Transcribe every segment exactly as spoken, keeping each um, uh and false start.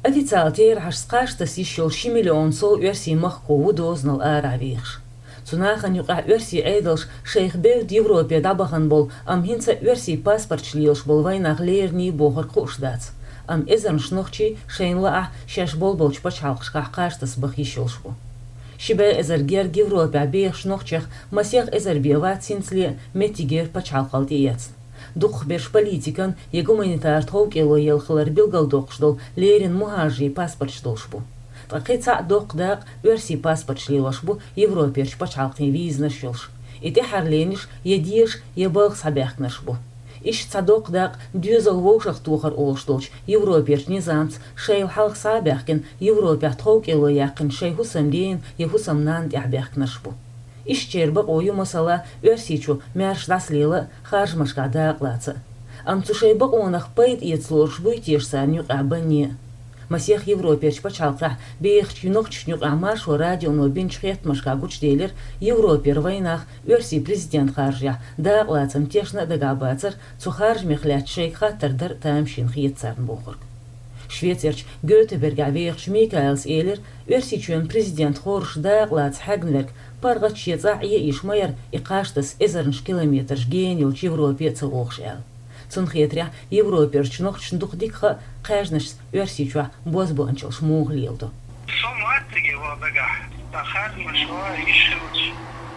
Официалтер хашскаштас еще миллион сол версий махкову дознал аравихш. Цунахан юqa версий эйдалш шейх бевд Европе дабахан бол ам хинца версий паспорт шлилш бол вайнах лерни бохар кушдац. Ам эзан шнохчи шейнла а шаш бол болч пачалхшка каштас бахишолшбу. Шибе эзергер Европе бех шнохчах масех эзербеват синцли метигер пачалхал диец. Дух берш политикан е гуманитар ток эло елхлар билгал докшдол лерин мухажи паспорт штолшбу. Такица докдак версий паспорт шлилашбу Европерч пачалхни визна шилш. И те харлениш едиш ебах сабяхнашбу. Иш цадокдак дюзал волшах тухар олштолч Европерч низамц шейл халх сабяхкин Европе ток эло якин шейху самдин еху самнанд ябяхнашбу. Ишчербак ою масала версичу мерш даслила хажмашка дааклаца. Амцушейбак онах пайд ецлоршбу тешсарнюк абане. Масех Европерч пачалкра бех чунок чунюк амаш о радио но бинчхет машка гучделер Европер войнах версий президент харжя дааклацам тешна дагабацар цухарж мехлят шейх хаттардар таамшин хиетсарн бохорг. Швейцарч Göteborg авех Микаэлс Элер версичун президент хорш дааклац хагнверк паргат шеца е ишмайер и каштас эзернш километр генил ч Европе цогшел. Цунхетря Европерч нохчн духдикха кажнаш версичва бозбончил шмуглилду. Соматиге вабага тахар машва ишуч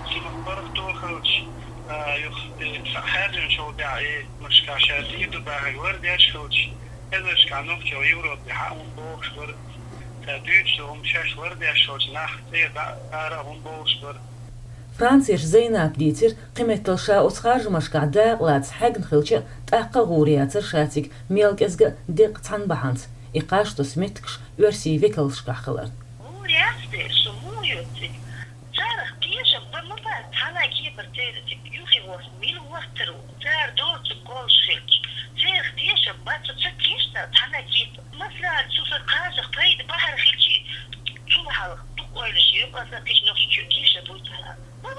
симпортохуч юх сахарин шода и машкашади дубаг вардяшуч эзеш канох чо Европе хаун бохшвар тадюч ум шаш вардяшуч нах теда ара ум бохшвар. Франциш Зейнаб дитер қиметталша осхаржмашка дааклац хагн хилча таққа ғуриятыр шатик мелкезгі деқ цанбаханц. Иқаштус меткш версий векалшка қылар. Ғуриятыр шумуютик. Жарах кеша бамаба тана кебір теретик. Юхи вос мил востыру. Тар доцу колшилч. Тех теша бацуца кешта тана кебір. Масла цуса қазық пайды бахар хилчи. Чулхалық дуқ ойлыши баса кешнокши кеша буйтара.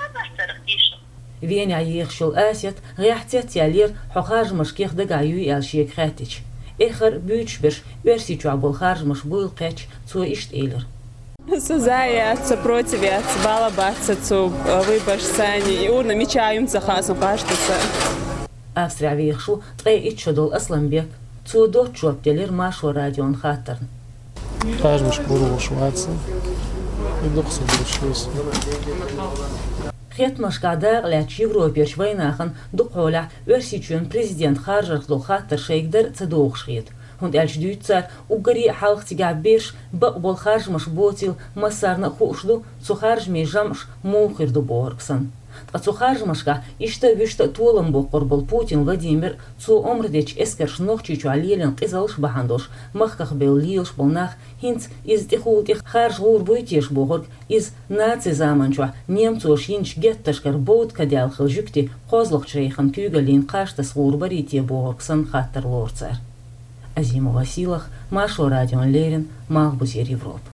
Веня يخشل آسيت غيحتيت يالير حخارج مشكيخ دقايو يالشيك خاتش إخر بيوش برش версий чуабол харж мш был кэч цу ишт эйлер. Сузаяться, противяться, балабаться, цу выбаш сани, и урна мечаем за хасом кажется. Австрия вихшу трей ичодол Асламбек цу до чуаптелер машу радион хаттерн. Харж мш буру шваца. И дохса буршус. خيت مشكادا لاتش Европерч войнахан духоля версичун президент харжах дол хаттер шейгдер цедох шхит. Хунд элч дүйцар угари халхтига бирш бакбол харжмаш ботил масарна хушду цухарж межамш мухирду боргсан. Цухаржмашка ишта вишта толым бокорбол Путин Владимир цу омрдеч эскерш нохчичу алелен кизалш бахандош махках бел лилш болнах хинц из тихултих харж гур буйтеш богорг из наци заманчу немцу шинч гетташкар боут кадял хылжукти козлох чрейхан кюгалин каштас гур барите богоргсан хаттер лорцар. Азимова Силах, Машу Радион Лерин, Малбузер Европа.